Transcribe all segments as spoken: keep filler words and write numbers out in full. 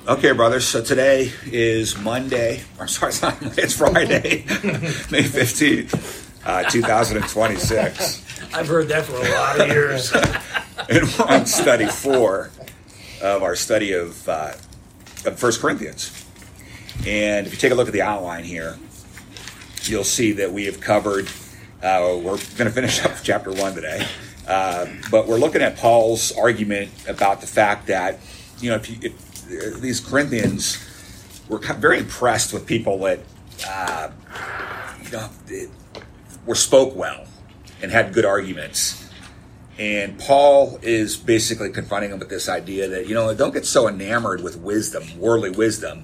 Okay, brothers, so today is Monday. I'm sorry, it's not Monday, it's Friday, May fifteenth, uh, two thousand twenty-six. I've heard that for a lot of years. And we're on study four of our study of, uh, of First Corinthians. And if you take a look at the outline here, you'll see that we have covered, uh, we're going to finish up chapter one today, uh, but we're looking at Paul's argument about the fact that, you know, if, you, if these Corinthians were very impressed with people that, uh, you know, were spoke well and had good arguments. And Paul is basically confronting them with this idea that, you know, don't get so enamored with wisdom, worldly wisdom,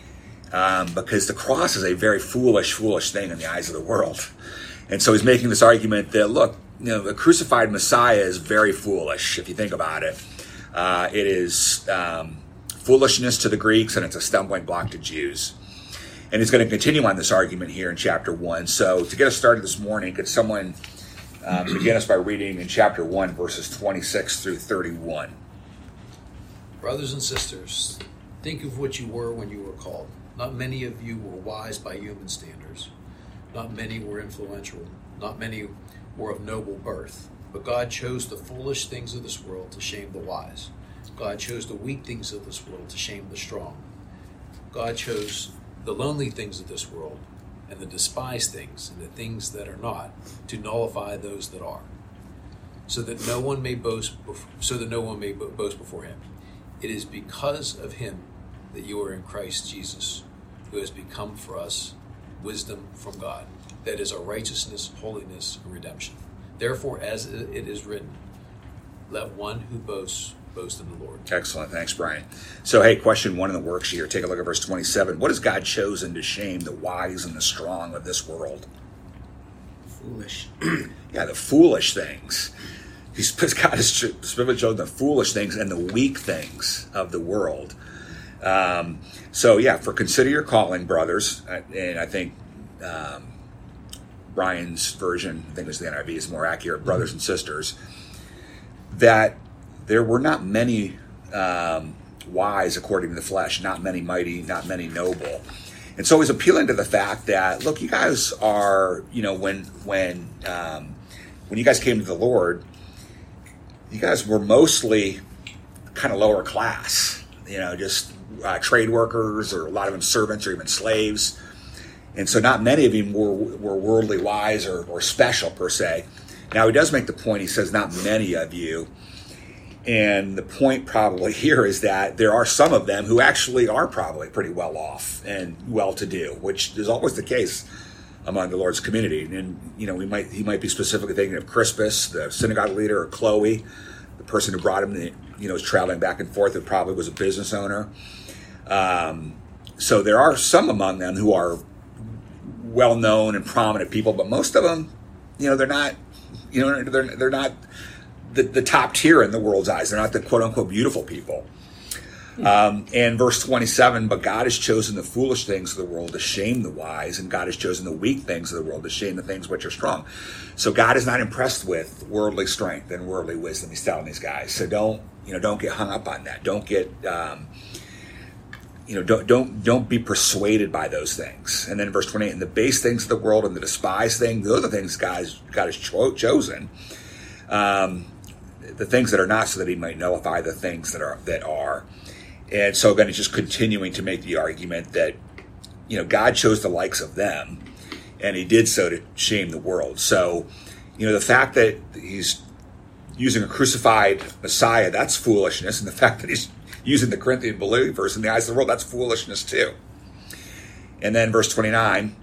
um, because the cross is a very foolish, foolish thing in the eyes of the world. And so he's making this argument that, look, you know, the crucified Messiah is very foolish, if you think about it. Uh, it is um, foolishness to the Greeks, and it's a stumbling block to Jews. And he's going to continue on this argument here in chapter one. So to get us started this morning, could someone um, begin us by reading in chapter one, verses twenty-six through thirty-one? Brothers and sisters, think of what you were when you were called. Not many of you were wise by human standards. Not many were influential. Not many were of noble birth. But God chose the foolish things of this world to shame the wise. God chose the weak things of this world to shame the strong. God chose the lonely things of this world and the despised things and the things that are not to nullify those that are, so that no one may boast. So that no one may boast before Him. It is because of Him that you are in Christ Jesus, who has become for us wisdom from God. That is our righteousness, holiness, and redemption. Therefore, as it is written, let one who boasts boast in the Lord. Excellent. Thanks, Brian. So, hey, question one in the worksheet here. Take a look at verse twenty-seven. What has God chosen to shame the wise and the strong of this world? Foolish. Yeah, the foolish things. He's God has specifically chosen the foolish things and the weak things of the world. Um, so, yeah, for consider your calling, brothers. And I think um, Brian's version, I think it was the N I V, is more accurate, brothers and sisters, that there were not many um, wise according to the flesh, not many mighty, not many noble. And so he's appealing to the fact that, look, you guys are, you know, when when um, when you guys came to the Lord, you guys were mostly kind of lower class, you know, just uh, trade workers, or a lot of them servants or even slaves. And so not many of them were, were worldly wise or, or special per se. Now he does make the point, he says not many of you. And the point probably here is that there are some of them who actually are probably pretty well off and well-to-do, which is always the case among the Lord's community. And, you know, we might he might be specifically thinking of Crispus, the synagogue leader, or Chloe, the person who brought him, you know, was traveling back and forth, and probably was a business owner. Um, so there are some among them who are well-known and prominent people, but most of them, you know, they're not, you know, they're they're not The, the top tier in the world's eyes. They're not the quote-unquote beautiful people. Um, and verse twenty-seven, but God has chosen the foolish things of the world to shame the wise, and God has chosen the weak things of the world to shame the things which are strong. So God is not impressed with worldly strength and worldly wisdom. He's telling these guys. So don't, you know, don't get hung up on that. Don't get, um, you know, don't don't don't be persuaded by those things. And then verse twenty-eight, and the base things of the world and the despised things, those are the things God has, God has cho- chosen. Um, the things that are not, so that he might nullify the things that are that are. And so again, he's just continuing to make the argument that, you know, God chose the likes of them, and he did so to shame the world. So, you know, the fact that he's using a crucified Messiah, that's foolishness. And the fact that he's using the Corinthian believers in the eyes of the world, that's foolishness too. And then verse twenty-nine,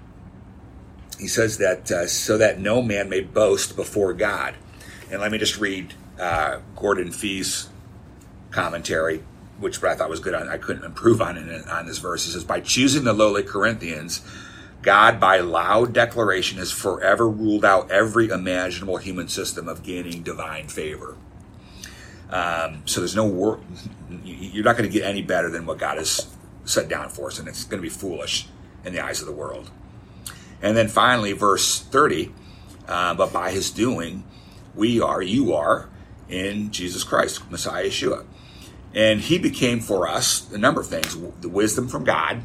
he says that, uh, so that no man may boast before God. And let me just read Uh, Gordon Fee's commentary, which I thought was good. On, I couldn't improve on it on this verse. He says, by choosing the lowly Corinthians, God, by loud declaration, has forever ruled out every imaginable human system of gaining divine favor. Um, so there's no work. You're not going to get any better than what God has set down for us, and it's going to be foolish in the eyes of the world. And then finally, verse thirty, uh, but by his doing, we are, you are, in Jesus Christ, Messiah Yeshua. And he became for us a number of things: the wisdom from God,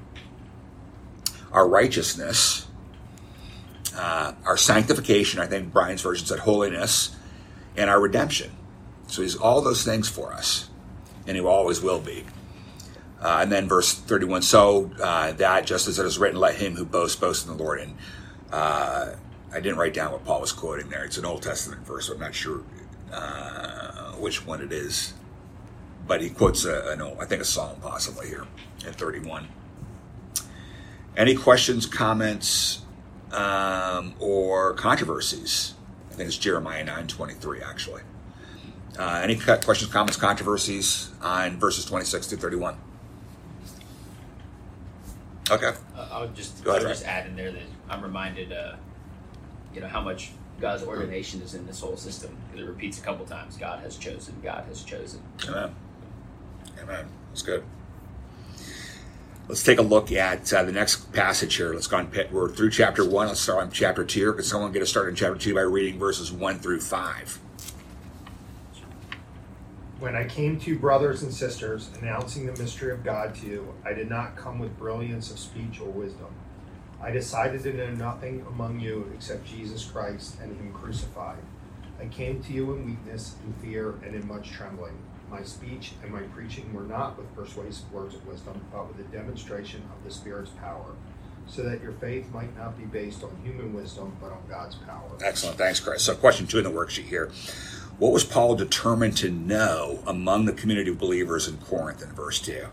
our righteousness, uh, our sanctification. I think Brian's version said holiness, and our redemption. So he's all those things for us, and he always will be. Uh, and then verse thirty-one, so uh, that just as it is written, let him who boasts, boast in the Lord. And uh, I didn't write down what Paul was quoting there. It's an Old Testament verse, so I'm not sure uh, which one it is. But he quotes, a, an old, I think a psalm possibly here at thirty-one. Any questions, comments, um, or controversies? I think it's Jeremiah nine twenty-three, actually. Uh, any questions, comments, controversies on verses twenty-six to thirty-one? Okay. Uh, I would just, Go ahead, I would Ray. just add in there that I'm reminded, uh, you know, how much God's ordination is in this whole system. Because it repeats a couple times. God has chosen. God has chosen. Amen. Amen. That's good. Let's take a look at uh, the next passage here. Let's go on. We're through chapter one. Let's start on chapter two. Could someone get us started in chapter two by reading verses one through five? When I came to you, brothers and sisters, announcing the mystery of God to you, I did not come with brilliance of speech or wisdom. I decided to know nothing among you except Jesus Christ and him crucified. I came to you in weakness, in fear, and in much trembling. My speech and my preaching were not with persuasive words of wisdom, but with a demonstration of the Spirit's power, so that your faith might not be based on human wisdom, but on God's power. Excellent. Thanks, Chris. So question two in the worksheet here. What was Paul determined to know among the community of believers in Corinth in verse two?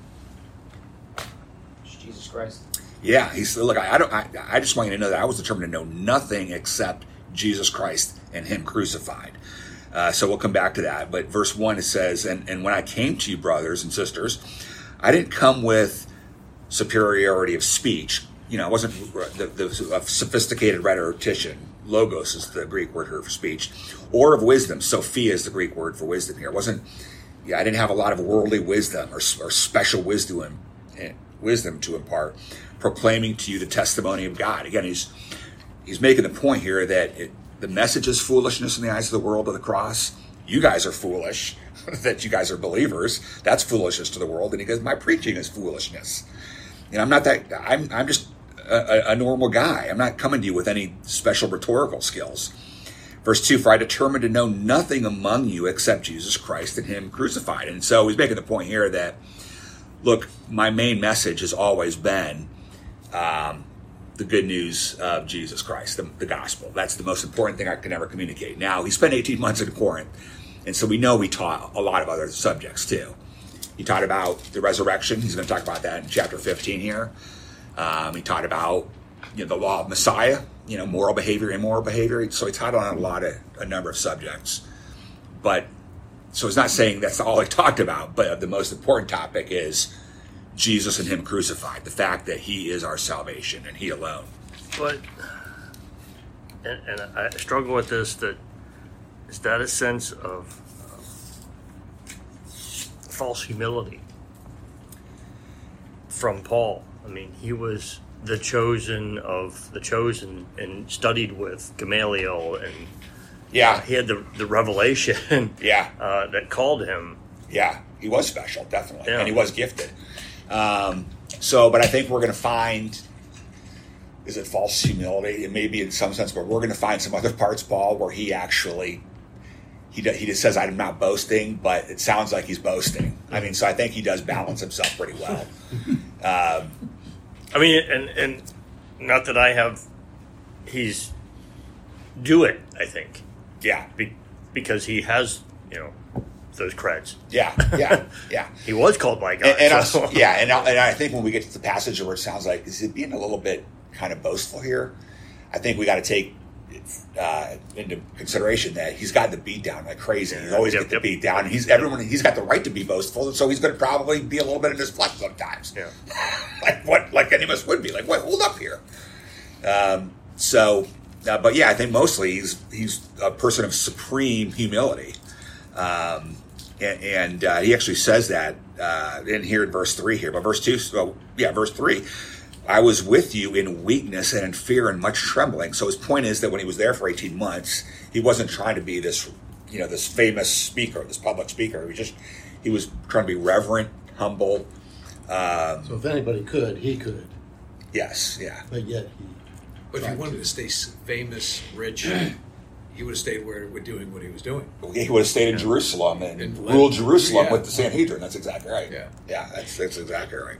It's Jesus Christ. Yeah, he said, look, I, I don't. I, I just want you to know that I was determined to know nothing except Jesus Christ and him crucified. Uh, so we'll come back to that. But verse one, it says, and, and when I came to you, brothers and sisters, I didn't come with superiority of speech. You know, I wasn't the, the sophisticated rhetorician. Logos is the Greek word here for speech, or of wisdom. Sophia is the Greek word for wisdom here. It wasn't, yeah, I didn't have a lot of worldly wisdom or, or special wisdom, wisdom to impart, proclaiming to you the testimony of God. Again, he's he's making the point here that it, the message is foolishness in the eyes of the world of the cross. You guys are foolish, that you guys are believers. That's foolishness to the world. And he goes, my preaching is foolishness. You know, I'm not that, I'm, I'm just a, a normal guy. I'm not coming to you with any special rhetorical skills. Verse two, for I determined to know nothing among you except Jesus Christ and him crucified. And so he's making the point here that, look, my main message has always been um, the good news of Jesus Christ, the, the gospel. That's the most important thing I can ever communicate. Now, he spent eighteen months in Corinth, and so we know he taught a lot of other subjects too. He taught about the resurrection. He's going to talk about that in chapter fifteen here. Um, he taught about, you know, the law of Messiah, you know, moral behavior, immoral behavior. So he taught on a lot of, a number of subjects. But, so he's not saying that's all he talked about, but the most important topic is Jesus and him crucified, the fact that he is our salvation and he alone. But, and, and I struggle with this, that is that a sense of uh, false humility from Paul? I mean, he was the chosen of the chosen and studied with Gamaliel, and Yeah. he had the, the revelation Yeah. uh, that called him. Yeah, he was special, definitely. Yeah. And he was gifted. Um, so, but I think we're going to find, is it false humility? It may be in some sense, but we're going to find some other parts, Paul, where he actually, he, he just says, I'm not boasting, but it sounds like he's boasting. I mean, so I think he does balance himself pretty well. Um, I mean, and, and not that I have, he's do it, I think, yeah, be, because he has, you know, those creds. yeah, yeah, yeah. He was called by God. And, and I, so- yeah, and I, and I think when we get to the passage where it sounds like, is it being a little bit kind of boastful here? I think we got to take uh, into consideration that he's got the beat down like crazy. He's always Yep, get the yep. beat down. And he's everyone. He's got the right to be boastful, and so he's going to probably be a little bit in his flesh sometimes. Yeah. like what, like any of us would be. Like, wait, hold up here. Um, so, uh, but yeah, I think mostly he's he's a person of supreme humility. Um, and and uh, he actually says that uh, in here in verse three here. But verse two, so yeah, verse three, I was with you in weakness and in fear and much trembling. So his point is that when he was there for eighteen months, he wasn't trying to be this, you know, this famous speaker, this public speaker. He was just, He was trying to be reverent, humble. Um, So if anybody could, he could. yes, yeah. But yet he. But if he tried wanted to. to stay s- famous, rich, he would have stayed where we're doing what he was doing. He would have stayed in Jerusalem and, And ruled led- Jerusalem yeah. with the Sanhedrin. That's exactly right. Yeah. Yeah, that's, that's exactly right.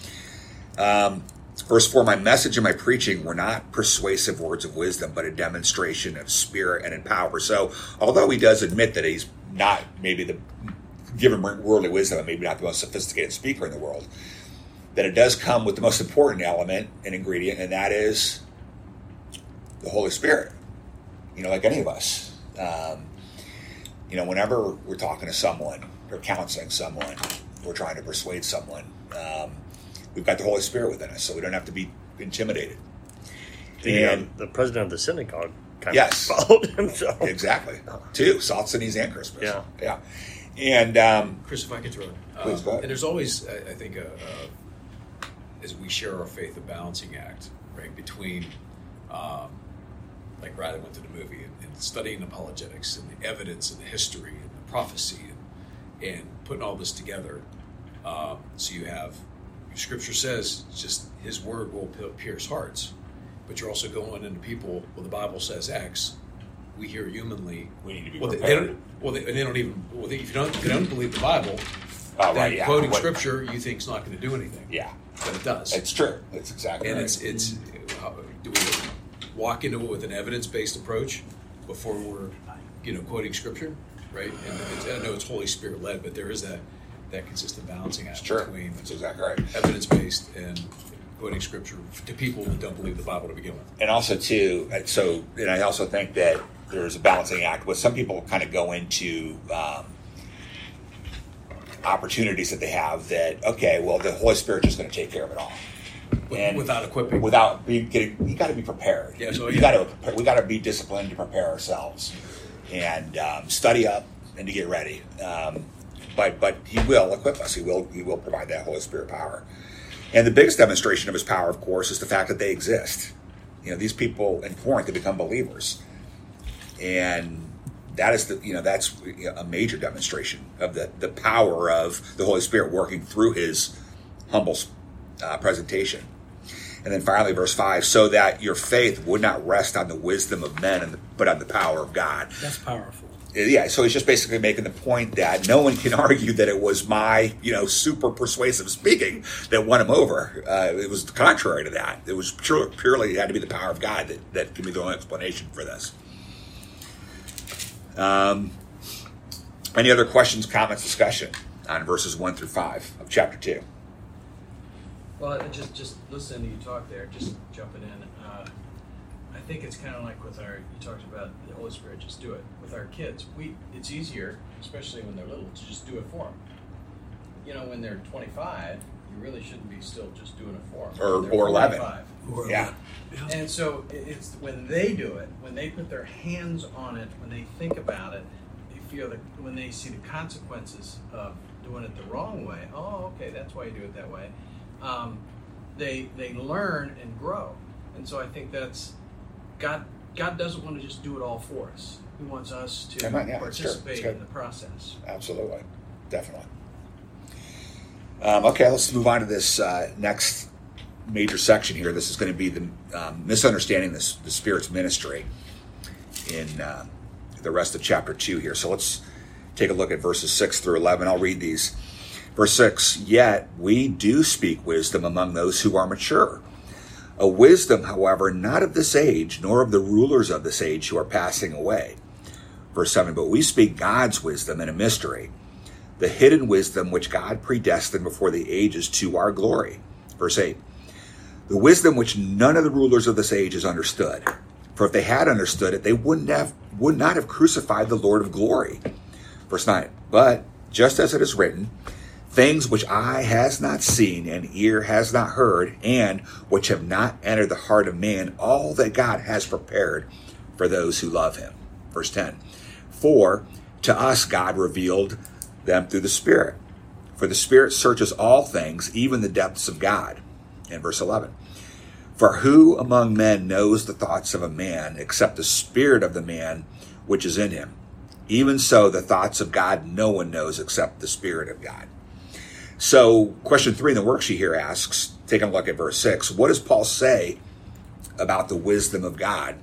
Um, verse four, my message and my preaching were not persuasive words of wisdom, but a demonstration of spirit and in power. So although he does admit that he's not maybe the, given worldly wisdom, and maybe not the most sophisticated speaker in the world, that it does come with the most important element and ingredient, and that is the Holy Spirit. You know, like any of us. Um, you know, whenever we're talking to someone or counseling someone, we're trying to persuade someone, um, we've got the Holy Spirit within us, so we don't have to be intimidated. The, And um, the president of the synagogue kind Yes. of followed him. So. exactly, two, Sosthenes and Crispus. Yeah. Yeah. And um, Chris, if I could throw in. Please, go ahead. And there's always, I, I think, a, a, as we share our faith, a balancing act, right, between, um, like Riley went to the movie, and, and studying apologetics and the evidence and the history and the prophecy and, and putting all this together. Um, so you have, Scripture says, just His word will pierce hearts, but you're also going into people, well, the Bible says X. We hear humanly. we need to be Well, they, they prepared. don't. Well, they, they don't even. Well, they, if you don't, if you don't believe the Bible, Oh, then right, yeah. quoting What- Scripture you think is not going to do anything. Yeah, But it does. it's true. It's exactly and right. it's it's. How, do we walk into it with an evidence-based approach before we're, you know, quoting Scripture, right? And it's, I know it's Holy Spirit led, but there is that that consistent balancing act It's true. between That's exactly right. evidence-based and quoting Scripture to people that don't believe the Bible to begin with. And also too, and so, and I also think that there's a balancing act with some people kind of go into um, opportunities that they have that, okay, well, the Holy Spirit's just going to take care of it all. With- without equipping. Without being getting, you got to be prepared. Yeah, so, you yeah. got to, we got to be disciplined to prepare ourselves and um, study up and to get ready. Um, but but He will equip us. He will He will provide that Holy Spirit power. And the biggest demonstration of His power, of course, is the fact that they exist. You know, these people in Corinth have become believers, and that is the you know that's a major demonstration of the the power of the Holy Spirit working through His humble uh, presentation. And then finally, verse five: so that your faith would not rest on the wisdom of men, and the, but on the power of God. That's powerful. Yeah, so he's just basically making the point that no one can argue that it was my, you know, super persuasive speaking that won him over. Uh, it was contrary to that. It was pure, purely, it had to be the power of God that, that can be the only explanation for this. Um, any other questions, comments, discussion on verses one through five of chapter two? Well, I just just listening to you talk there, just jumping in. Uh, I think it's kind of like with our. You talked about the Holy Spirit. Just do it with our kids. We it's easier, especially when they're little, to just do it for them. You know, when they're twenty-five, you really shouldn't be still just doing it for them. Or- They're or eleven. forty-five. Yeah. And so it- it's when they do it, when they put their hands on it, when they think about it, they feel that when they see the consequences of doing it the wrong way. Oh, okay, that's why you do it that way. Um, they they learn and grow, and so I think that's God. God doesn't want to just do it all for us. He wants us to Amen, yeah, it's true. It's participate good. in the process. Absolutely. Definitely. Um, okay, let's move on to this uh, next major section here. This is going to be the um, misunderstanding this, the Spirit's ministry in uh, the rest of chapter two here. So let's take a look at verses six through eleven. I'll read these. Verse six, yet we do speak wisdom among those who are mature. A wisdom, however, not of this age, nor of the rulers of this age who are passing away. Verse seven, but we speak God's wisdom in a mystery, the hidden wisdom which God predestined before the ages to our glory. Verse eight, the wisdom which none of the rulers of this age has understood. For if they had understood it, they wouldn't have, would not have crucified the Lord of glory. Verse nine, but just as it is written, things which eye has not seen and ear has not heard, and which have not entered the heart of man, all that God has prepared for those who love him. Verse ten, for to us God revealed them through the Spirit. For the Spirit searches all things, even the depths of God. And verse eleven, for who among men knows the thoughts of a man except the spirit of the man which is in him? Even so, the thoughts of God no one knows except the Spirit of God. So question three in the worksheet here asks, taking a look at verse six, what does Paul say about the wisdom of God?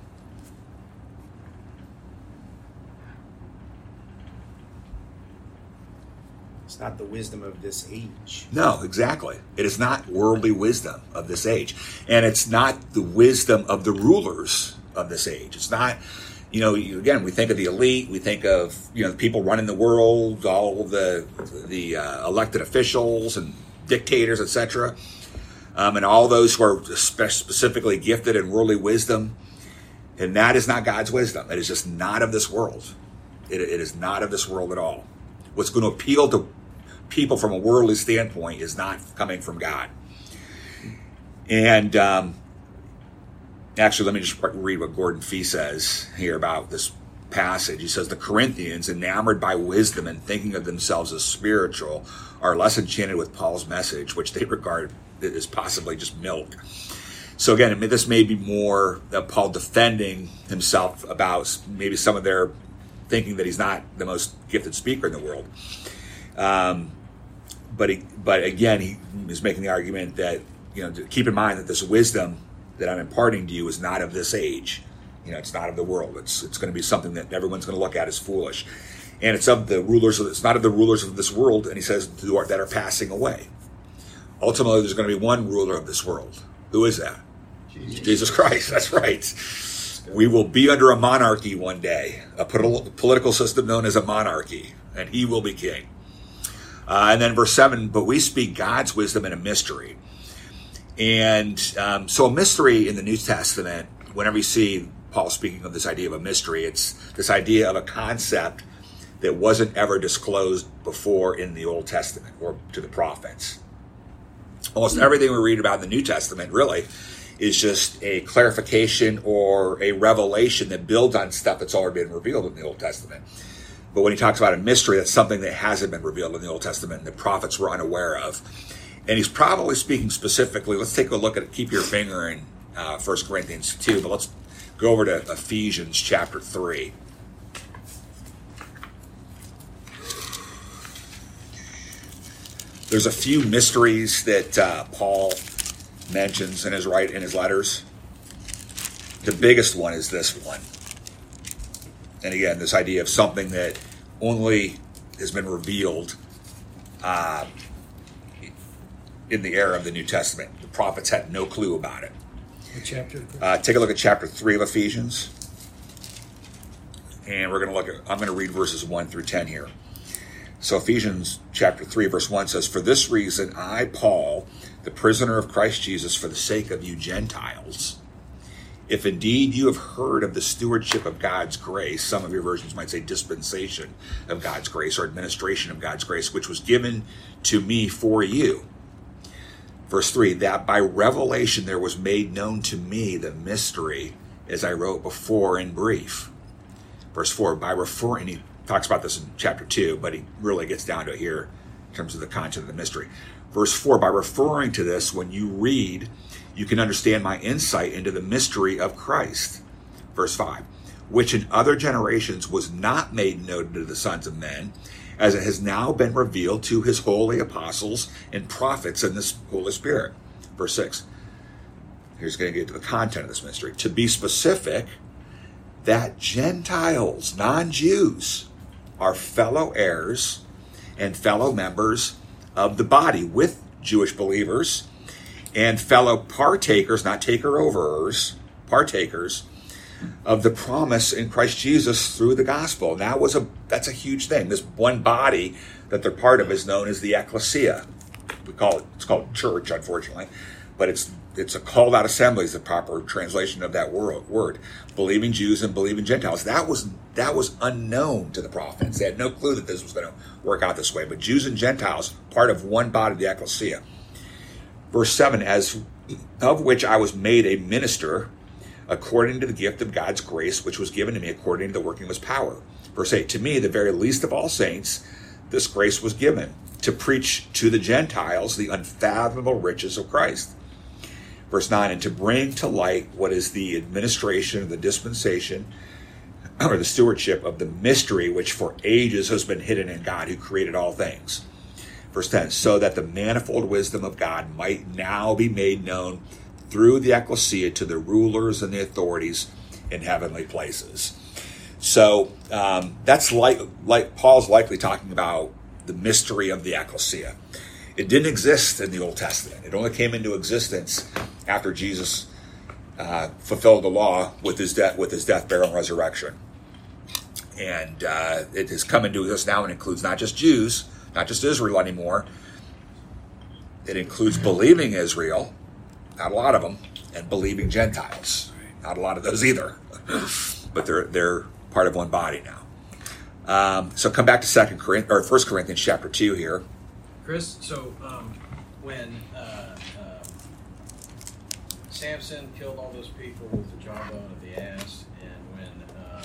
It's not the wisdom of this age. No, exactly. It is not worldly wisdom of this age. And it's not the wisdom of the rulers of this age. It's not, you know, again, we think of the elite, we think of, you know, the people running the world, all the the uh, elected officials and dictators, et cetera, um, and all those who are spe- specifically gifted in worldly wisdom. And that is not God's wisdom. It is just not of this world. It, it is not of this world at all. What's going to appeal to people from a worldly standpoint is not coming from God. And um, actually, let me just read what Gordon Fee says here about this passage. He says, the Corinthians, enamored by wisdom and thinking of themselves as spiritual, are less enchanted with Paul's message, which they regard as possibly just milk. So again, I mean, this may be more uh, Paul defending himself about maybe some of their thinking that he's not the most gifted speaker in the world. Um, but he, but again, he is making the argument that, you know, to keep in mind that this wisdom that I'm imparting to you is not of this age. You know, it's not of the world. It's it's going to be something that everyone's going to look at as foolish. And it's of the rulers of, it's not of the rulers of this world, and he says, that are passing away. Ultimately, there's going to be one ruler of this world. Who is that? Jesus, Jesus Christ. That's right. We will be under a monarchy one day, a political system known as a monarchy, and he will be king. Uh, and then verse seven, but we speak God's wisdom in a mystery. And um, so a mystery in the New Testament, whenever you see Paul speaking of this idea of a mystery, it's this idea of a concept that wasn't ever disclosed before in the Old Testament or to the prophets. Almost everything we read about in the New Testament really is just a clarification or a revelation that builds on stuff that's already been revealed in the Old Testament. But when he talks about a mystery, that's something that hasn't been revealed in the Old Testament and the prophets were unaware of. And he's probably speaking specifically, let's take a look at it, keep your finger in uh, First Corinthians two, but let's go over to Ephesians chapter three. There's a few mysteries that uh, Paul mentions in his write in his letters. The biggest one is this one. And again, this idea of something that only has been revealed uh, in the era of the New Testament. The prophets had no clue about it. What chapter? Uh, take a look at chapter three of Ephesians. And we're going to look at, I'm going to read verses one through ten here. So Ephesians chapter three, verse one says, for this reason, I, Paul, the prisoner of Christ Jesus, for the sake of you Gentiles, if indeed you have heard of the stewardship of God's grace, some of your versions might say dispensation of God's grace or administration of God's grace, which was given to me for you. Verse three, that by revelation there was made known to me the mystery, as I wrote before in brief. Verse four, by referring, he talks about this in chapter two, but he really gets down to it here in terms of the content of the mystery. Verse four, by referring to this, when you read, you can understand my insight into the mystery of Christ. Verse five, which in other generations was not made known to the sons of men, as it has now been revealed to his holy apostles and prophets in the Holy Spirit. Verse six, here's going to get to the content of this mystery. To be specific, that Gentiles, non-Jews, are fellow heirs and fellow members of the body with Jewish believers and fellow partakers, not taker-overers, partakers of the promise in Christ Jesus through the gospel. And that was a that's a huge thing. This one body that they're part of is known as the ecclesia. We call it it's called church, unfortunately, but it's it's a called out assembly is the proper translation of that word. Word, believing Jews and believing Gentiles. That was that was unknown to the prophets. They had no clue that this was going to work out this way. But Jews and Gentiles, part of one body, the ecclesia. Verse seven, as of which I was made a minister, according to the gift of God's grace, which was given to me according to the working of his power. Verse eight, to me, the very least of all saints, this grace was given, to preach to the Gentiles the unfathomable riches of Christ. Verse nine, and to bring to light what is the administration of the dispensation or the stewardship of the mystery which for ages has been hidden in God who created all things. Verse ten, so that the manifold wisdom of God might now be made known through the ecclesia to the rulers and the authorities in heavenly places. So um, that's like, like Paul's likely talking about the mystery of the ecclesia. It didn't exist in the Old Testament. It only came into existence after Jesus uh, fulfilled the law with his death, with his death, burial, and resurrection. And uh, it has come into existence now and includes not just Jews, not just Israel anymore. It includes believing Israel, not a lot of them, and believing Gentiles. Not a lot of those either, but they're they're part of one body now. Um, so come back to Second Corinthians or First Corinthians chapter two here. Chris, so um, when uh, uh, Samson killed all those people with the jawbone of the ass, and when um,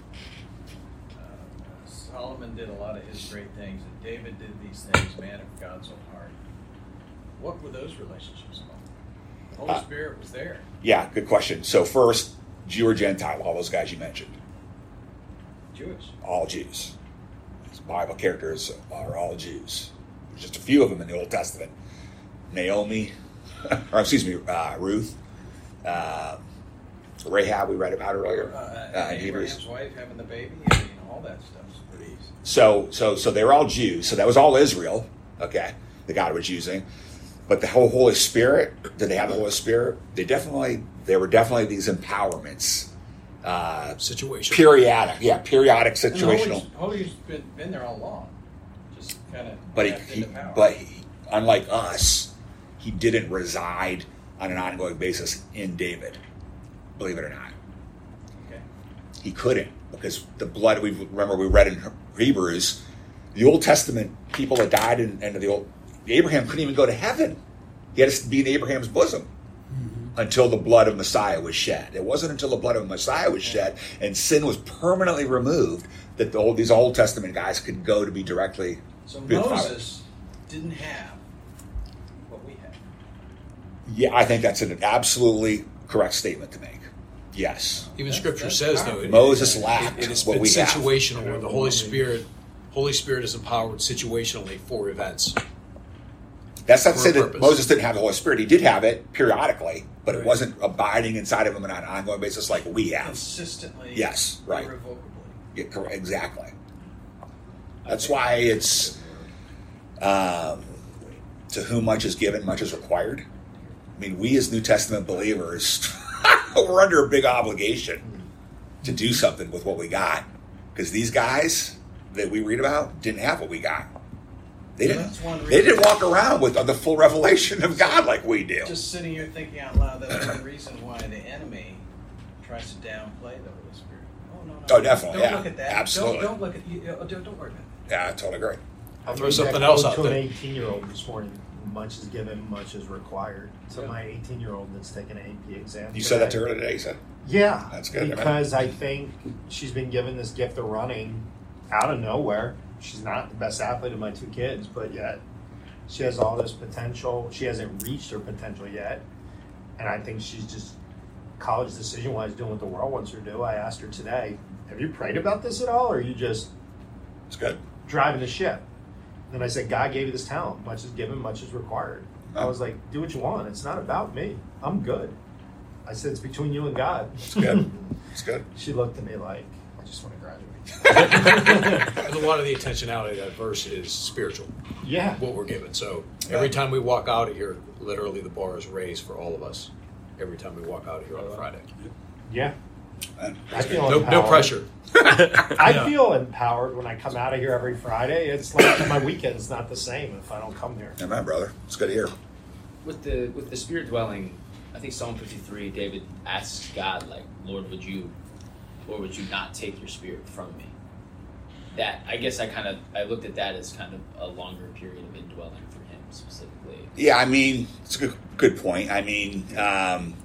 uh, Solomon did a lot of his great things, and David did these things, man of God's own heart, what were those relationships like? The Holy Uh, Spirit was there. Yeah, good question. So first, Jew or Gentile, all those guys you mentioned, Jewish. all Jews. These Bible characters are all Jews. There's just a few of them in the Old Testament. Naomi, or excuse me, uh, Ruth, uh, Rahab we read about earlier. Uh, Uh, in Hebrews. Abraham's wife having the baby, I mean, all that stuff's pretty easy. So, so, so they were all Jews. So that was all Israel, okay, that God was using. But the whole Holy Spirit, did they have the Holy Spirit? They definitely, there were definitely these empowerments. Uh, Situation. periodic, yeah, periodic And the situational. Holy, Holy's been, been there all along. Just kind of But he, he but he, unlike us, he didn't reside on an ongoing basis in David. Believe it or not, Okay. he couldn't because the blood. We remember we read in Hebrews, the Old Testament people that died in, in the old Abraham couldn't even go to heaven. He had to be in Abraham's bosom mm-hmm. until the blood of Messiah was shed. It wasn't until the blood of Messiah was shed and sin was permanently removed that the old, these Old Testament guys could go to be directly. So be with Moses didn't have what we have. Yeah, I think that's an absolutely correct statement to make. Yes. Even That's- Scripture that's says, powerful. though, it, Moses it, lacked it, it has what been we have. situational, where the Holy Spirit, Holy Spirit is empowered situationally for events. That's not to For say a that purpose. Moses didn't have the Holy Spirit. He did have it periodically, but it Right. wasn't abiding inside of him on an ongoing basis like we have. Consistently. Yes, right. Irrevocably. Yeah, correct, exactly. That's why it's um, to whom much is given, much is required. I mean, we as New Testament believers, we're under a big obligation to do something with what we got. Because these guys that we read about didn't have what we got. They didn't. That's one They didn't reason. walk around with the full revelation of God like we do. Just sitting here thinking out loud, that's one reason why the enemy tries to downplay the Holy Spirit. Oh, no, no. Oh, definitely, Don't yeah. look at that. Absolutely. Don't, don't look at you. Don't, don't worry about it. Yeah, I totally agree. I'll I throw made something that else quote out to there. an eighteen-year-old this morning. Much is given, much is required. So Yeah. my eighteen-year-old that's taking an A P exam. You said that to today. her today, you said? Yeah, That's good, man. because I think she's been given this gift of running out of nowhere. She's not the best athlete of my two kids, but yet she has all this potential. She hasn't reached her potential yet, and I think she's just college decision-wise doing what the world wants her to do. I asked her today, "Have you prayed about this at all, or are you just It's good. driving the ship?" And I said, "God gave you this talent. Much is given, much is required." I was like, "Do what you want. It's not about me. I'm good." I said, "It's between you and God." It's good. It's good. She looked at me like, "I just want to graduate." And a lot of the intentionality of that verse is spiritual, Yeah. what we're given. So every time we walk out of here, literally the bar is raised for all of us. Every time we walk out of here on a Friday. Yeah. Man, I that's good. feel No, empowered. no pressure. I Yeah. feel empowered when I come out of here every Friday. It's like my weekend's not the same if I don't come here. Amen, brother. It's good to hear. With the with the spirit dwelling, I think Psalm fifty-three, David asks God, like, Lord, would you, or would you not take your spirit from me? That, I guess I kind of, I looked at that as kind of a longer period of indwelling for him specifically. Yeah, I mean, it's a good, good point. I mean, um,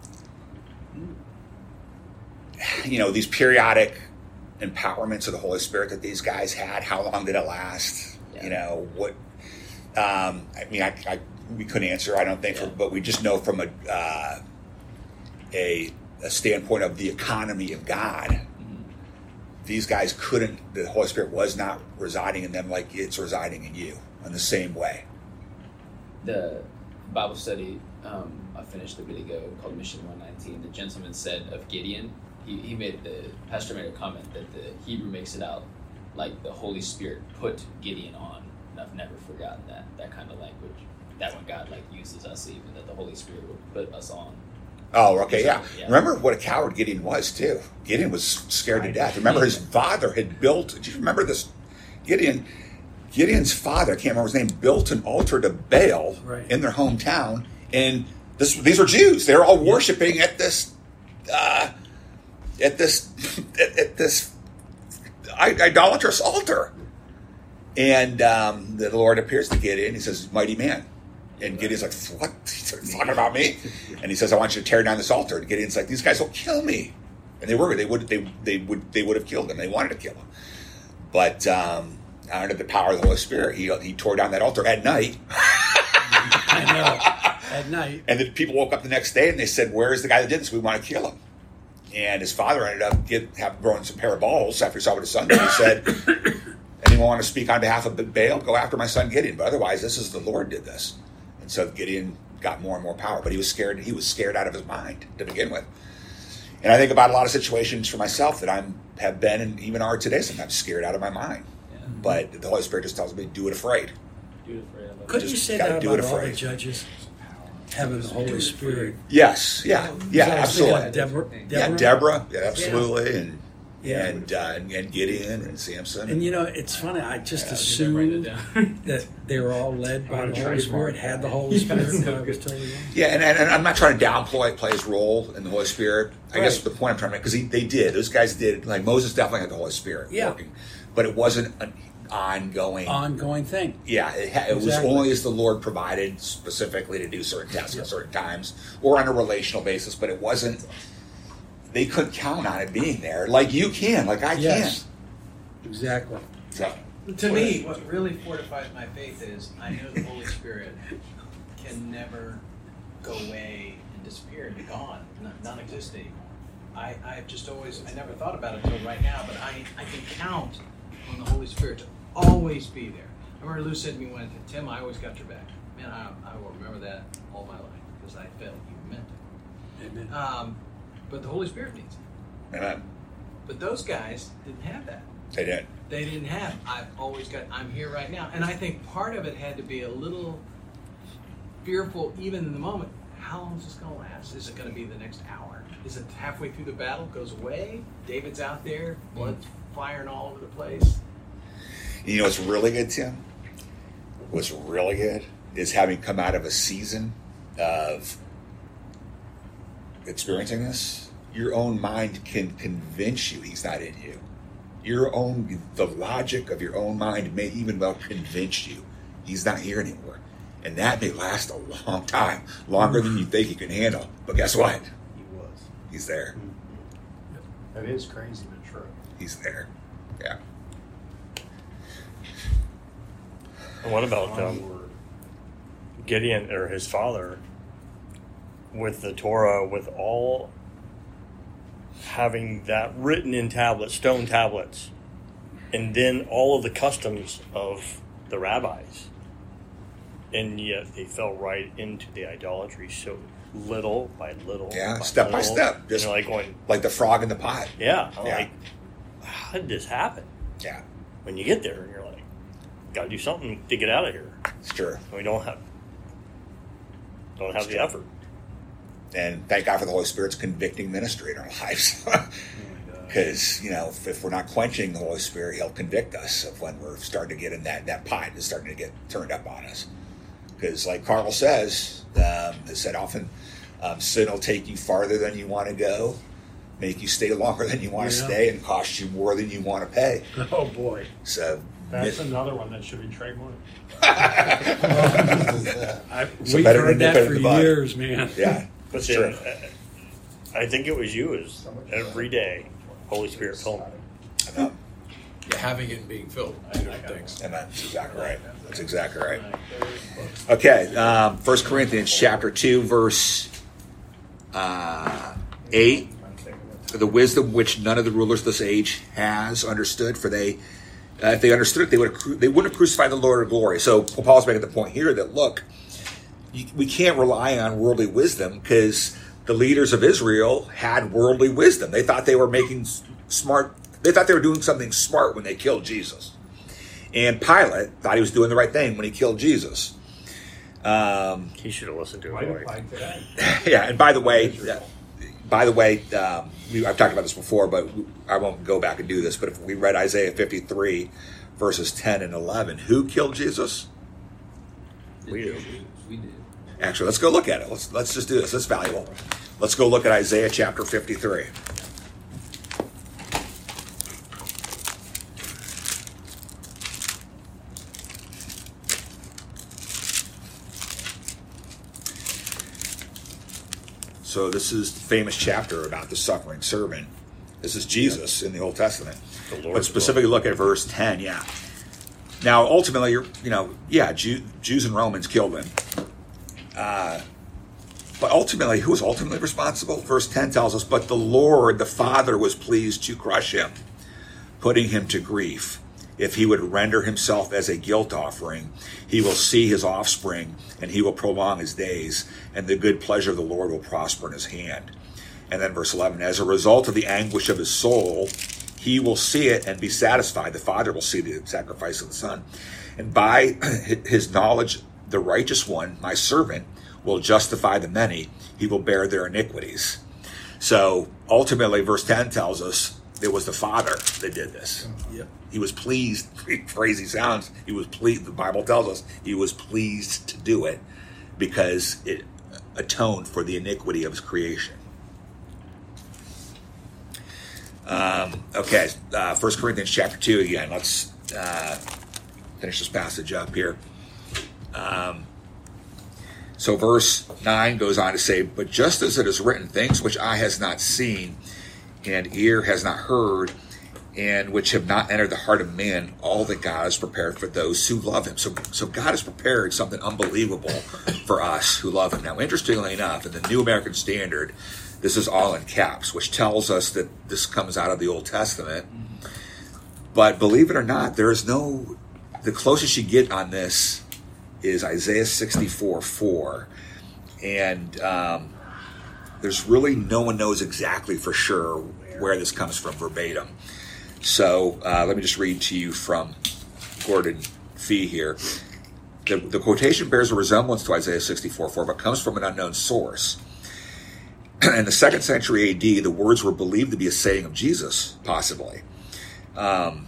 you know, these periodic empowerments of the Holy Spirit that these guys had, how long did it last? Yeah. You know, what, um, I mean, I, I, we couldn't answer, I don't think, Yeah. but we just know from a, uh, a, a standpoint of the economy of God, Mm-hmm. these guys couldn't, the Holy Spirit was not residing in them like it's residing in you in the same way. The Bible study um, I finished a bit ago called Mission one nineteen, the gentleman said of Gideon, he, he made the pastor made a comment that the Hebrew makes it out like the Holy Spirit put Gideon on. And I've never forgotten that that kind of language. That when God like uses us, even that the Holy Spirit would put us on. Oh, okay, yeah. Yeah. Remember what a coward Gideon was, too. Gideon was scared to death. Remember his father had built, do you remember this? Gideon, Gideon's father, I can't remember his name, built an altar to Baal Right. in their hometown. And this, these are Jews. They're all worshiping at this, uh, at this, at, at this idolatrous altar. And um, the Lord appears to Gideon. He says, mighty man. And Gideon's like, what? He's talking about me? And he says, I want you to tear down this altar. And Gideon's like, these guys will kill me. And they were. They would. They they would. They would have killed him. They wanted to kill him. But um, under the power of the Holy Spirit, he he tore down that altar at night. I know. At night. And then people woke up the next day and they said, where is the guy that did this? We want to kill him. And his father ended up get, have, growing some pair of balls after he saw what his son did. He said, anyone want to speak on behalf of Baal? Go after my son Gideon. But otherwise, this is the Lord did this. And so Gideon got more and more power, but he was scared. He was scared out of his mind to begin with. And I think about a lot of situations for myself that I'm have been and even are today. Sometimes scared out of my mind, Yeah. but the Holy Spirit just tells me, "Do it afraid." Do it afraid of it. Couldn't you Just say gotta that do it about all the afraid. judges? Having the Holy Spirit. Yes, yeah, yeah, So I was thinking of absolutely. Deborah, Yeah, Deborah. Deborah, yeah, absolutely, and Yeah. and, uh, and and Gideon and Samson. And you know, it's funny. I just Yeah, write it assumed down. that they were all led by I'm the gonna Holy trademark Spirit, had the Holy Spirit. But I was totally wrong. Yeah, and, and, and I'm not trying to downplay play his role in the Holy Spirit. I guess Right. the point I'm trying to make, because they did, those guys did, like Moses definitely had the Holy Spirit Yeah. working, but it wasn't an ongoing. Ongoing thing. Yeah, it, ha- it was Exactly. only as the Lord provided specifically to do certain tasks at certain times or on a relational basis, but it wasn't, they couldn't count on it being there like you can, like I Yes. Exactly. can. So, To me, what really fortifies my faith is I know the Holy Spirit can never go away and disappear and be gone, non- non-exist anymore. I, I've just always, I never thought about it until right now, but I, I can count on the Holy Spirit to always be there. I remember Lou said to me one time, Tim, I always got your back. Man, I, I will remember that all my life because I felt you meant it. Amen. Um, but the Holy Spirit needs it. amen. But those guys didn't have that. They did. They didn't have. I've always got. I'm here right now, and I think part of it had to be a little fearful, even in the moment. How long is this going to last? Is it going to be the next hour? Is it halfway through the battle goes away? David's out there, blood's firing all over the place. You know what's really good, Tim? What's really good is having come out of a season of experiencing this, your own mind can convince you he's not in you. Your own, the logic of your own mind may even well convince you he's not here anymore. And that may last a long time, longer than you think you can handle. But guess what? He was. He's there. That is crazy but true. He's there. Yeah. And what about um, Gideon or his father with the Torah, with all having that written in tablets, stone tablets, and then all of the customs of the rabbis, and yet they fell right into the idolatry so little by little, Yeah, step by little. step. And Just you're like going, like the frog in the pot. yeah, I'm Yeah. like, how did this happen? Yeah, When you get there, and you're like, got to do something to get out of here. it's true. We don't have don't have the effort. And thank God for the Holy Spirit's convicting ministry in our lives. Because, you know, if, if we're not quenching the Holy Spirit, he'll convict us of when we're starting to get in that, that pot is starting to get turned up on us. Because like Carl says, um, it said often, um, sin will take you farther than you want to go, make you stay longer than you want to Yeah. stay, and cost you more than you want to pay. Oh boy. So That's another one that should be trademarked. I, So we've better heard than nip that it in for the bud. years, man. yeah, But it's then, true. uh, I think it was you is every day, Holy Spirit fill me. Amen. Yeah, having it and being filled, two different things. Amen. That's exactly right. That's exactly right. Okay, um, First Corinthians chapter two, verse uh, eight the wisdom which none of the rulers of this age has understood, for they, uh, if they understood it, they would have, cru- they wouldn't have crucified the Lord of glory. So Paul's making the point here that, look, you, we can't rely on worldly wisdom because the leaders of Israel had worldly wisdom. They thought they were making smart, they thought they were doing something smart when they killed Jesus. And Pilate thought he was doing the right thing when he killed Jesus. Um, He should have listened to Why him. do Right? fight today? yeah, and by the way, uh, by the way, um, we, I've talked about this before, but I won't go back and do this. But if we read Isaiah fifty-three, verses ten and eleven, who killed Jesus? We do. We did. Actually, let's go look at it. Let's let's just do this. It's valuable. Let's go look at Isaiah chapter fifty-three. So this is the famous chapter about the suffering servant. This is Jesus in the Old Testament. The Lord's But specifically look at verse ten, yeah. Now, ultimately, you're, you know, yeah, Jew, Jews and Romans killed him. Uh, but ultimately, who was ultimately responsible? Verse ten tells us, but the Lord, the Father, was pleased to crush him, putting him to grief. If he would render himself as a guilt offering, he will see his offspring, and he will prolong his days, and the good pleasure of the Lord will prosper in his hand. And then verse eleven, as a result of the anguish of his soul, he will see it and be satisfied. The Father will see the sacrifice of the Son. And by his knowledge, the righteous one, my servant, will justify the many. He will bear their iniquities. So ultimately, verse ten tells us it was the Father that did this. Yep. He was pleased, crazy sounds, he was pleased, the Bible tells us, he was pleased to do it because it atoned for the iniquity of his creation. Um, okay, uh, First Corinthians chapter two again. Let's uh, finish this passage up here. Um, so verse nine goes on to say, but just as it is written, things which eye has not seen and ear has not heard, and which have not entered the heart of man, all that God has prepared for those who love him. So, so God has prepared something unbelievable for us who love him. Now, interestingly enough, in the New American Standard, this is all in caps, which tells us that this comes out of the Old Testament. But believe it or not, there is no, the closest you get on this is Isaiah sixty-four four. And um, there's really no one knows exactly for sure where this comes from verbatim. So uh, let me just read to you from Gordon Fee here. The, the quotation bears a resemblance to Isaiah sixty-four four, but comes from an unknown source. In the second century A D, the words were believed to be a saying of Jesus, possibly. Um,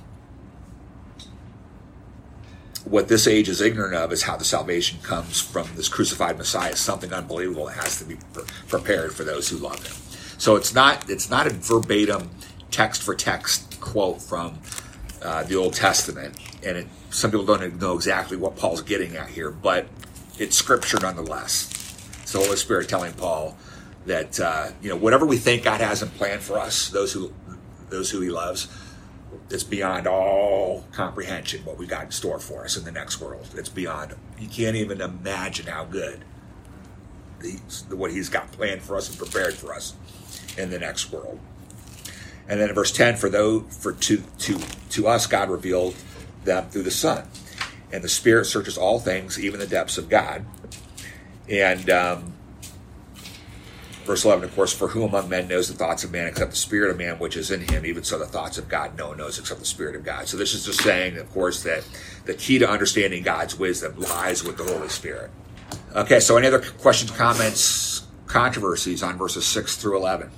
what this age is ignorant of is how the salvation comes from this crucified Messiah, something unbelievable that has to be pre- prepared for those who love him. So it's not it's not a verbatim text for text quote from uh, the Old Testament, and it, some people don't know exactly what Paul's getting at here, but it's scripture nonetheless. It's the Holy Spirit telling Paul that uh, you know, whatever we think God has in plan for us, those who those who he loves, it's beyond all comprehension what we got in store for us in the next world. It's beyond, you can't even imagine how good he's, what he's got planned for us and prepared for us in the next world. And then in verse ten, for though for to to to us God revealed them through the Son, and the Spirit searches all things, even the depths of God. And um, verse eleven, of course, for who among men knows the thoughts of man except the spirit of man which is in him? Even so, the thoughts of God no one knows except the Spirit of God. So this is just saying, of course, that the key to understanding God's wisdom lies with the Holy Spirit. Okay, so any other questions, comments, controversies on verses six through eleven?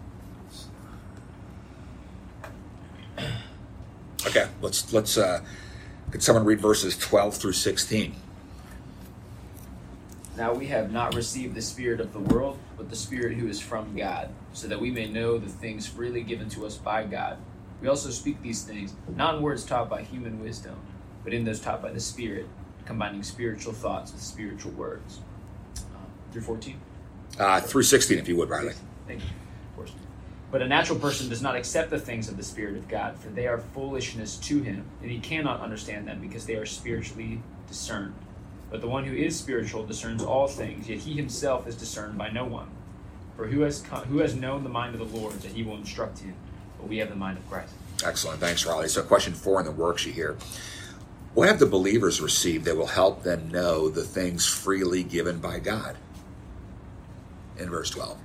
Okay, let's let's. Uh, could someone read verses twelve through sixteen? Now we have not received the Spirit of the world, but the Spirit who is from God, so that we may know the things freely given to us by God. We also speak these things, not in words taught by human wisdom, but in those taught by the Spirit, combining spiritual thoughts with spiritual words. Um, through fourteen? Uh, through sixteen, if you would, Riley. Thank you. Of course. But a natural person does not accept the things of the Spirit of God, for they are foolishness to him, and he cannot understand them because they are spiritually discerned. But the one who is spiritual discerns all things, yet he himself is discerned by no one. For who has come, who has known the mind of the Lord that he will instruct him? But we have the mind of Christ. Excellent. Thanks, Raleigh. So question four in the worksheet here. What have the believers received that will help them know the things freely given by God? In verse twelve.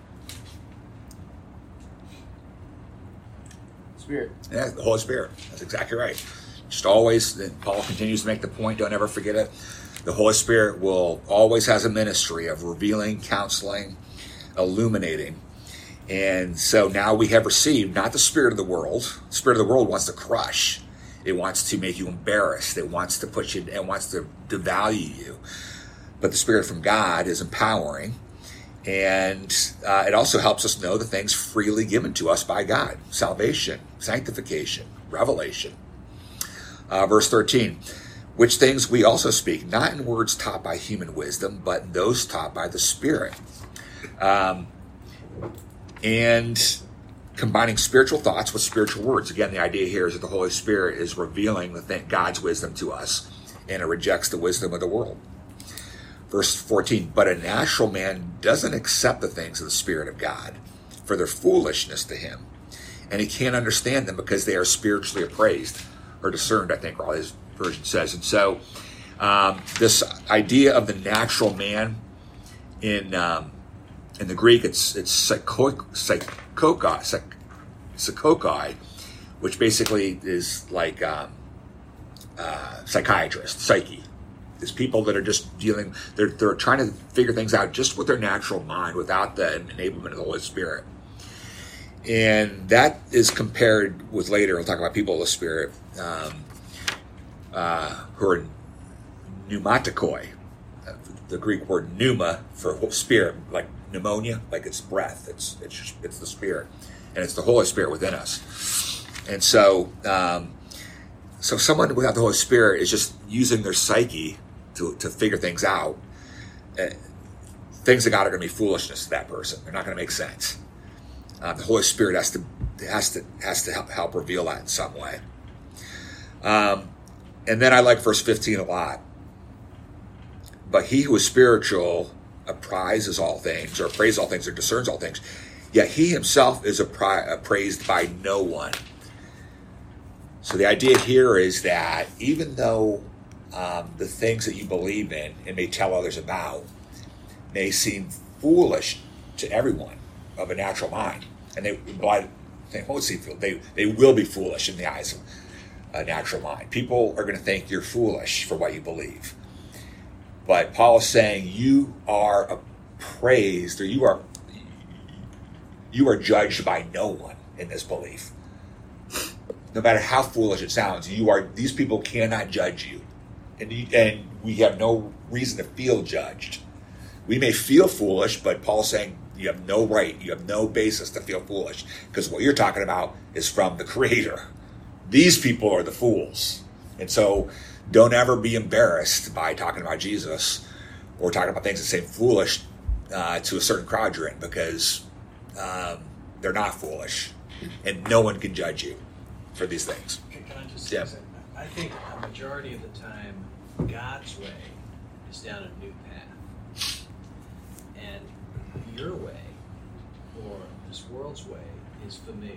Spirit. Yeah, the Holy Spirit. That's exactly right. Just always, and Paul continues to make the point, don't ever forget it. The Holy Spirit will always has a ministry of revealing, counseling, illuminating. And so now we have received not the spirit of the world. The spirit of the world wants to crush. It wants to make you embarrassed. It wants to put you, it wants to devalue you. But the Spirit from God is empowering. And uh, it also helps us know the things freely given to us by God. Salvation, sanctification, revelation. Uh, verse thirteen, which things we also speak, not in words taught by human wisdom, but in those taught by the Spirit. Um, and combining spiritual thoughts with spiritual words. Again, the idea here is that the Holy Spirit is revealing the thing, God's wisdom to us, and it rejects the wisdom of the world. Verse fourteen, but a natural man doesn't accept the things of the Spirit of God, for their foolishness to him, and he can't understand them because they are spiritually appraised, or discerned, I think Raleigh's version says. And so um, this idea of the natural man, in um, in the Greek, it's it's psycho, psychokai, psych, psychokai, which basically is like um, uh, psychiatrist, psyche. There's people that are just dealing, they're, they're trying to figure things out just with their natural mind without the enablement of the Holy Spirit. And that is compared with later, we'll talk about people of the Spirit um, uh, who are pneumatikoi. Uh, the Greek word pneuma for spirit, like pneumonia, like it's breath. It's it's just, it's the Spirit, and it's the Holy Spirit within us. And so, um, so someone without the Holy Spirit is just using their psyche to to figure things out. Uh, things of God are going to be foolishness to that person. They're not going to make sense. Uh, the Holy Spirit has to has to has to help, help reveal that in some way. Um, and then I like verse fifteen a lot. But he who is spiritual apprises all things, or appraises all things, or discerns all things. Yet he himself is appri- appraised by no one. So the idea here is that even though um, the things that you believe in and may tell others about may seem foolish to everyone of a natural mind, and they, they won't seem they they will be foolish in the eyes of a natural mind. People are going to think you're foolish for what you believe. But Paul is saying you are appraised, or you are you are judged by no one in this belief. No matter how foolish it sounds, you are. These people cannot judge you, and you, and we have no reason to feel judged. We may feel foolish, but Paul's saying you have no right, you have no basis to feel foolish, because what you're talking about is from the Creator. These people are the fools, and so don't ever be embarrassed by talking about Jesus or talking about things that seem foolish uh, to a certain crowd you're in, because um, they're not foolish, and no one can judge you for these things. Can, can I just Yeah. say, I think a majority of the time, God's way is down a new path, and your way, or this world's way, is familiar.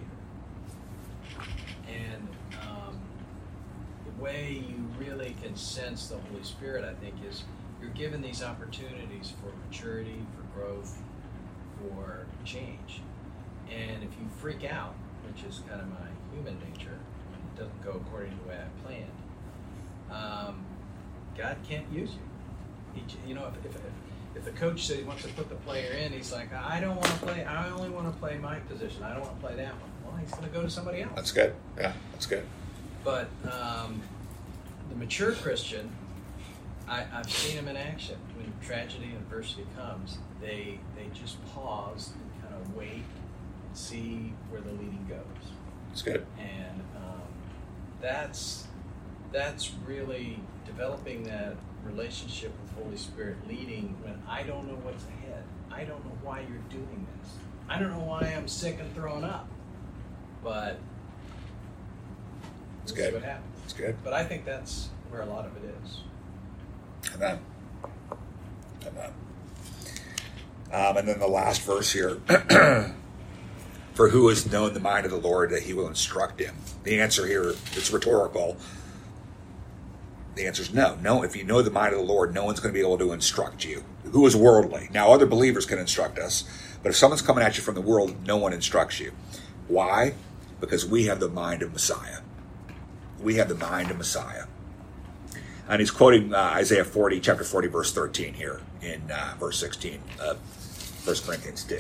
And um, the way you really can sense the Holy Spirit, I think, is you're given these opportunities for maturity, for growth, for change. And if you freak out, which is kind of my human nature, when it doesn't go according to the way I planned, um, God can't use you. He, you know, if, if, if the coach said he wants to put the player in, he's like, I don't want to play, I only want to play my position. I don't want to play that one. Well, he's going to go to somebody else. That's good. Yeah, that's good. But um, the mature Christian, I, I've seen them in action. When tragedy and adversity comes, they they just pause and kind of wait and see where the leading goes. That's good. And um, that's that's really developing that relationship with Holy Spirit, leading when I don't know what's ahead. I don't know why you're doing this. I don't know why I'm sick and throwing up. But It's we'll good. see what happens. It's good. But I think that's where a lot of it is. Amen. Amen. Um, and then the last verse here. For who has known the mind of the Lord that he will instruct him? The answer here, it's rhetorical. The answer is no. No, if you know the mind of the Lord, no one's going to be able to instruct you. Who is worldly? Now, other believers can instruct us, but if someone's coming at you from the world, no one instructs you. Why? Because we have the mind of Messiah. We have the mind of Messiah. And he's quoting uh, Isaiah forty, chapter forty, verse thirteen here in uh, verse sixteen of First Corinthians two.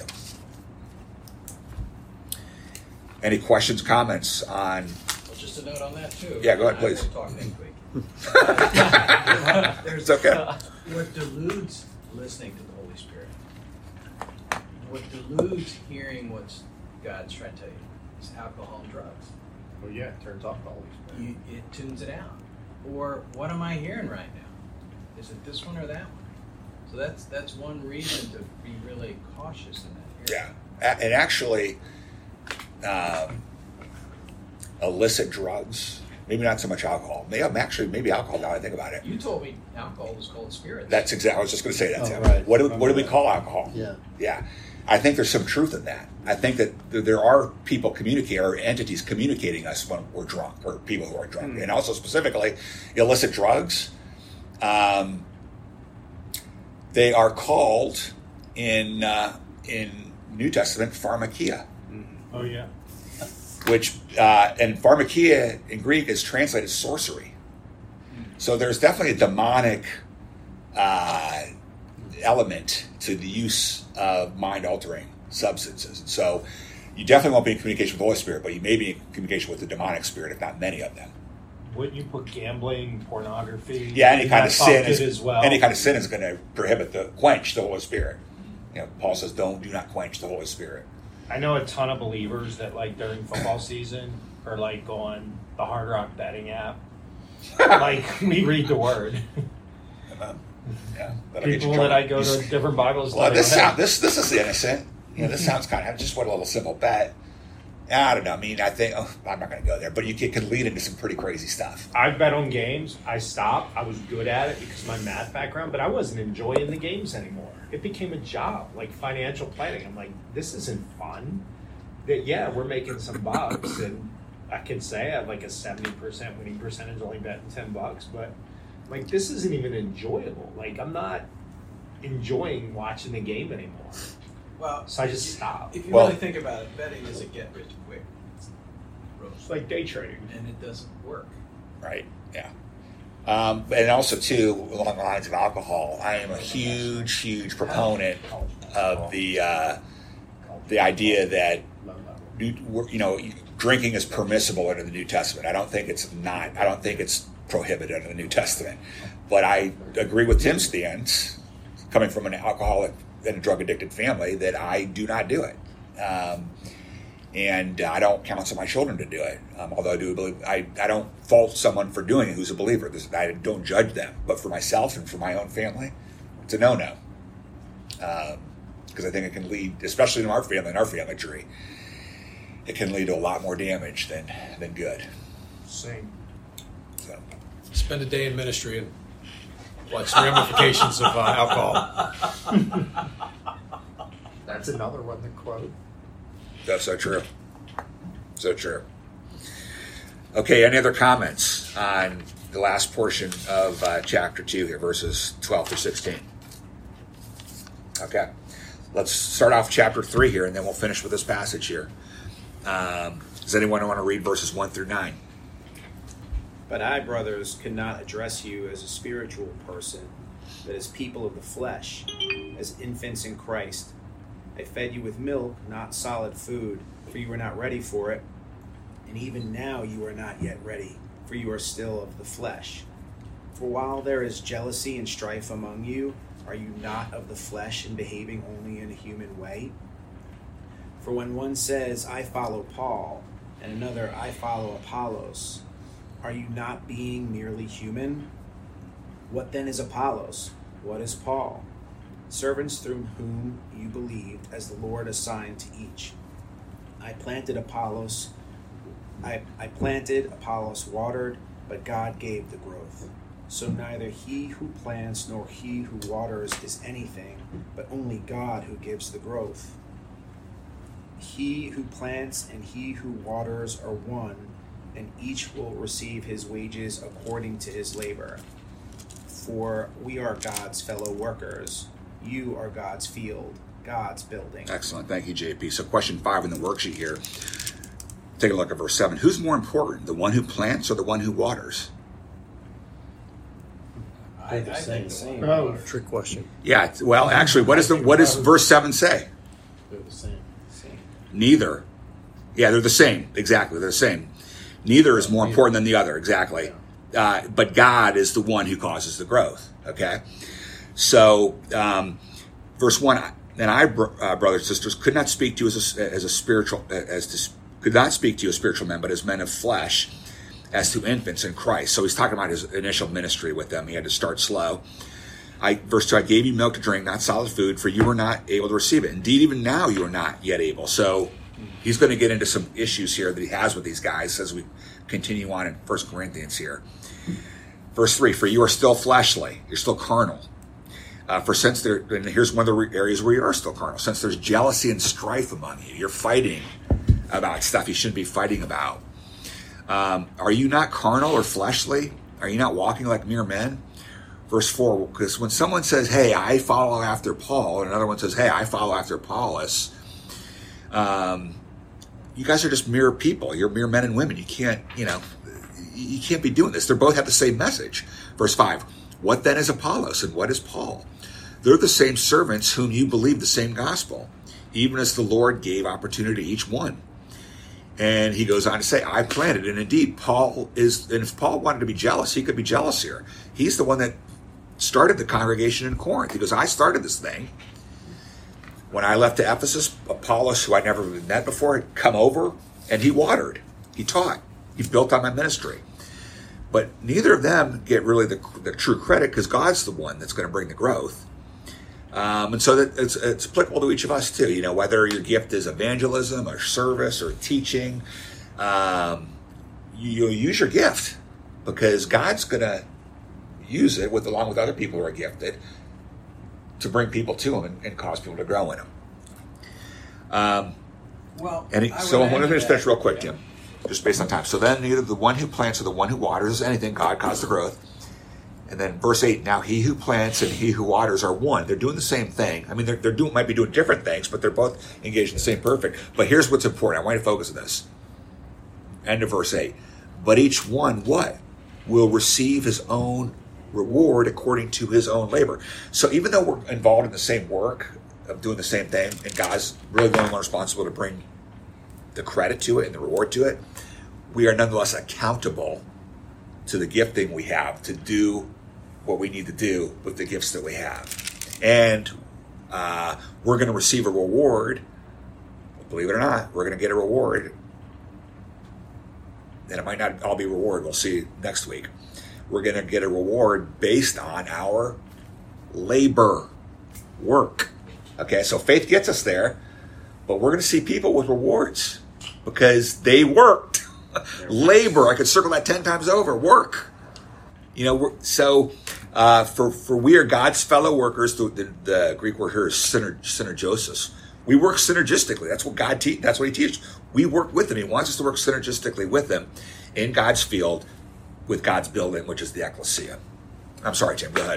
Any questions, comments on? Well, just a note on that too. Yeah, go ahead, please. I won't talk next week. It's okay. What deludes listening to the Holy Spirit? What deludes hearing what God's trying to tell you is alcohol and drugs. Well, yeah, it turns off the Holy Spirit. You, it tunes it out. Or what am I hearing right now? Is it this one or that one? So that's that's one reason to be really cautious in that area. Yeah, and actually, um, illicit drugs. Maybe not so much alcohol. Maybe I'm actually maybe alcohol. Now I think about it. You told me alcohol was called spirits. That's exactly. I was just going to say that. Oh, Tim. right. What do we, what do we call alcohol? Yeah. Yeah. I think there's some truth in that. I think that there are people communicating, or entities communicating us when we're drunk, or people who are drunk, Mm. and also specifically illicit drugs. Um, they are called in uh, in New Testament pharmakia, Oh yeah. which uh, and pharmakia in Greek is translated sorcery. So there's definitely a demonic uh, element to the use of mind-altering substances. And so you definitely won't be in communication with the Holy Spirit, but you may be in communication with the demonic spirit, if not many of them. Wouldn't you put gambling, pornography? Yeah, any kind of that sin bucket is as well. any kind of sin is going to prohibit the quench the Holy Spirit. You know, Paul says, "Don't do not quench the Holy Spirit." I know a ton of believers that like during football season or like go on the Hard Rock betting app. Like we read the word. Amen. Yeah, that'll get you People that I trouble. go to different Bible Well, studies. this sound, this this is innocent. You know, this sounds kind of just what a little simple bet. I don't know. I mean, I think oh, I'm not going to go there, but you can, can lead into some pretty crazy stuff. I bet on games. I stopped. I was good at it because of my math background, but I wasn't enjoying the games anymore. It became a job, like financial planning. I'm like, this isn't fun. That yeah, we're making some bucks, and I can say I have like a seventy percent winning percentage, only betting ten bucks, but like this isn't even enjoyable. Like I'm not enjoying watching the game anymore. Well, So I just stopped. if you Well- really think about it, betting is a get rich quick approach, It's like day trading. and it doesn't work. Right. Yeah. Um, and also, too, along the lines of alcohol, I am a huge, huge proponent of the uh, the idea that new, you know drinking is permissible under the New Testament. I don't think it's not. I don't think it's prohibited under the New Testament. But I agree with Tim's stance, coming from an alcoholic and a drug addicted family, that I do not do it. Um, And I don't counsel my children to do it. Um, although I do believe, I, I don't fault someone for doing it who's a believer. This, I don't judge them. But for myself and for my own family, it's a no-no. Because um, I think it can lead, especially in our family, in our family tree, it can lead to a lot more damage than, than good. Same. So, Spend a day in ministry and watch the ramifications of uh, alcohol. That's another one to quote. that's so true. So true. Okay, any other comments on the last portion of uh, chapter two here, verses twelve through sixteen? Okay, let's start off chapter three here, and then we'll finish with this passage here. Um, does anyone want to read verses one through nine? But I, brothers, could not address you as a spiritual person, but as people of the flesh, as infants in Christ. I fed you with milk, not solid food, for you were not ready for it. And even now you are not yet ready, for you are still of the flesh. For while there is jealousy and strife among you, are you not of the flesh and behaving only in a human way? For when one says, I follow Paul, and another, I follow Apollos, are you not being merely human? What then is Apollos? What is Paul? Servants through whom you believed, as the Lord assigned to each. I planted Apollos, I, I planted, Apollos watered, but God gave the growth. So neither he who plants nor he who waters is anything, but only God who gives the growth. He who plants and he who waters are one, and each will receive his wages according to his labor. For we are God's fellow workers. You are God's field, God's building. Excellent. Thank you, J P. So question five in the worksheet here. Take a look at verse seven. Who's more important, the one who plants or the one who waters? I, I think the one. Oh, Trick question. Yeah, it's- well, actually, what, is the, what does verse seven say? They're the same. Neither. Yeah, they're the same. Exactly, they're the same. Neither is more important than the other, exactly. Uh, but God is the one who causes the growth, okay? So, um, verse one, and I, uh, brothers and sisters, could not speak to you as a, as a spiritual, as to, could not speak to you as spiritual men, but as men of flesh, as to infants in Christ. So he's talking about his initial ministry with them. He had to start slow. I, verse two, I gave you milk to drink, not solid food, for you were not able to receive it. Indeed, even now you are not yet able. So he's going to get into some issues here that he has with these guys as we continue on in First Corinthians here. Verse three, for you are still fleshly. You're still carnal. Uh, for since there, and here's one of the areas where you are still carnal. Since there's jealousy and strife among you, you're fighting about stuff you shouldn't be fighting about. Um, are you not carnal or fleshly? Are you not walking like mere men? Verse four, because when someone says, hey, I follow after Paul, and another one says, hey, I follow after Apollos, um, you guys are just mere people. You're mere men and women. You can't, you know, you can't be doing this. They both have the same message. Verse five, what then is Apollos and what is Paul? They're the same servants whom you believe the same gospel, even as the Lord gave opportunity to each one. And he goes on to say, I planted. And indeed, Paul is, and if Paul wanted to be jealous, he could be jealous here. He's the one that started the congregation in Corinth. He goes, I started this thing. When I left to Ephesus, Apollos, who I'd never met before, had come over and he watered. He taught. He built on my ministry. But neither of them get really the, the true credit because God's the one that's going to bring the growth. Um, and so that it's, it's applicable to each of us too. You know, whether your gift is evangelism or service or teaching, um, you, you use your gift because God's going to use it with along with other people who are gifted to bring people to Him and, and cause people to grow in Him. Um, Well, and he, I would so I add want to to finish that- this real quick, Tim, just based on time. So then neither the one who plants or the one who waters is anything. God caused the growth. And then verse eight, now he who plants and he who waters are one. They're doing the same thing. I mean, they're, they're doing, might be doing different things, but they're both engaged in the same perfect. But here's what's important. I want you to focus on this. End of verse eight. But each one, what? Will receive his own reward according to his own labor. So even though we're involved in the same work of doing the same thing, and God's really the only one responsible to bring the credit to it and the reward to it, we are nonetheless accountable to the gifting we have to do what we need to do with the gifts that we have. And uh, we're going to receive a reward. Believe it or not, we're going to get a reward. And it might not all be reward. We'll see next week. We're going to get a reward based on our labor, work. Okay, so faith gets us there, but we're going to see people with rewards because they worked. Labor, I could circle that ten times over. Work. You know, we're, so uh, for for we are God's fellow workers. The, the, the Greek word here is syner, synergosis. We work synergistically. That's what God te- That's what He teaches. We work with Him. He wants us to work synergistically with Him in God's field, with God's building, which is the ecclesia. I'm sorry, Tim. Go ahead.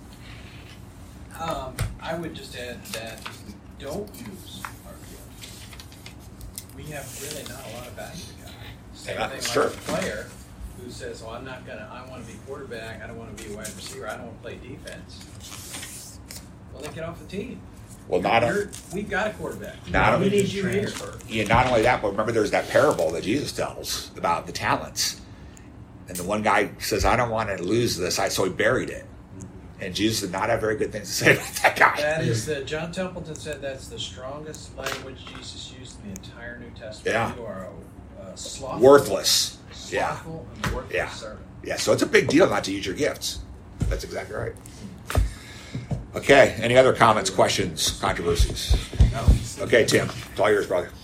Um, I would just add that if we don't use our gifts, we have really not a lot of value to God. Same Yeah, thing sure. like a player who says, well, I'm not going to, I want to be quarterback, I don't want to be a wide receiver, I don't want to play defense. Well, then get off the team. Well, not You're, a, we've got a quarterback. Not we only need you here. yeah, not only that, but remember there's that parable that Jesus tells about the talents. And the one guy says, I don't want to lose this, I so he buried it. And Jesus did not have very good things to say about that guy. That is the, John Templeton said that's the strongest language Jesus used in the entire New Testament. Yeah. You are a, a slothful, Worthless. Yeah. slothful and worthless Yeah. servant. Yeah, so it's a big deal not to use your gifts. That's exactly right. Okay, any other comments, questions, controversies? Okay, Tim, it's all yours, brother.